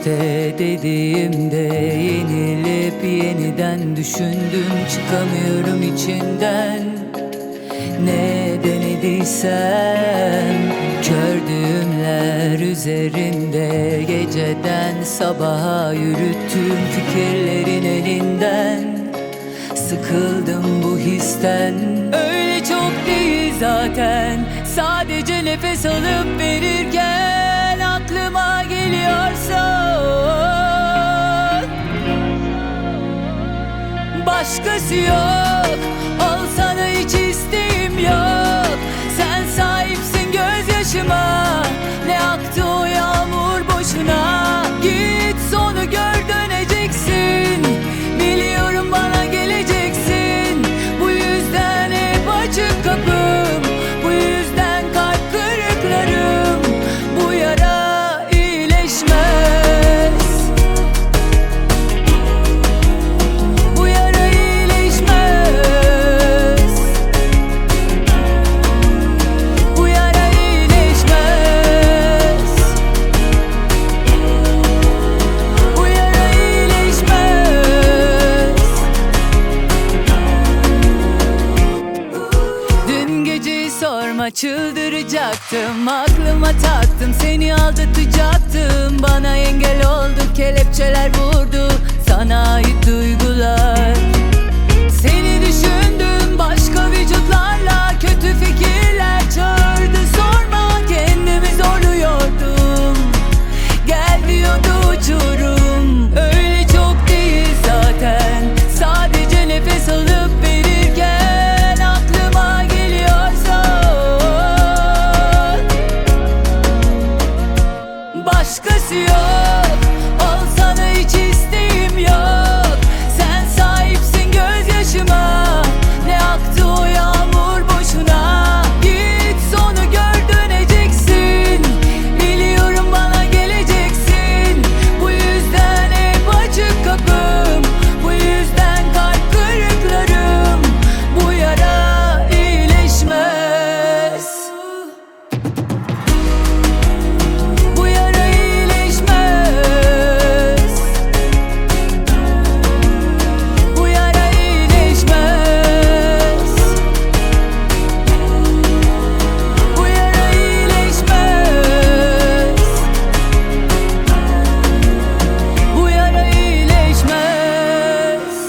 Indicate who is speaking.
Speaker 1: işte dediğimde yenilip yeniden düşündüm, çıkamıyorum içinden. Ne denediysem kör düğümler üzerinde, geceden sabaha yürüttüm fikirlerin elinden. Sıkıldım bu histen, öyle çok değil zaten. Sadece nefes alıp verirken aklıma geliyorsun. Başkası yok, olsana hiç isteğim yok. Sen sahipsin gözyaşıma, ne aktı o yağmur boşuna. Git sonu gör, döneceksin. Biliyorum bana geleceksin. Bu yüzden hep açık kapım, bu yüzden kalp kırıklarım. Bu yara iyileşmez, bu yara iyileşmez, bu yara iyileşmez, bu yara iyileşmez. Dün geceyi sorma, çıldıracaktım. Aklıma taktım, seni aldatacaktım. Bana engel oldu, kelepçeler vurdu sana ait duygular. Seni düşündüm başka vücutlarla, kötü fikirler çağırdı sorma. Kendimi zorluyordum, gel diyordu uçurum. Öyle çok değil zaten, sadece nefes alıp verirken aklıma geliyorsun. Başkası yok, olsana hiç isteğim yok. Sen sahipsin gözyaşıma, ne aktı o yağmur boşuna. Git sonu gör, döneceksin. Biliyorum bana geleceksin. Bu yüzden hep açık kapım, bu yüzden kalp kırıklarım. Bu yara iyileşmez, bu yara iyileşmez, bu yara iyileşmez, bu yara iyileşmez, bu yara iyileşmez.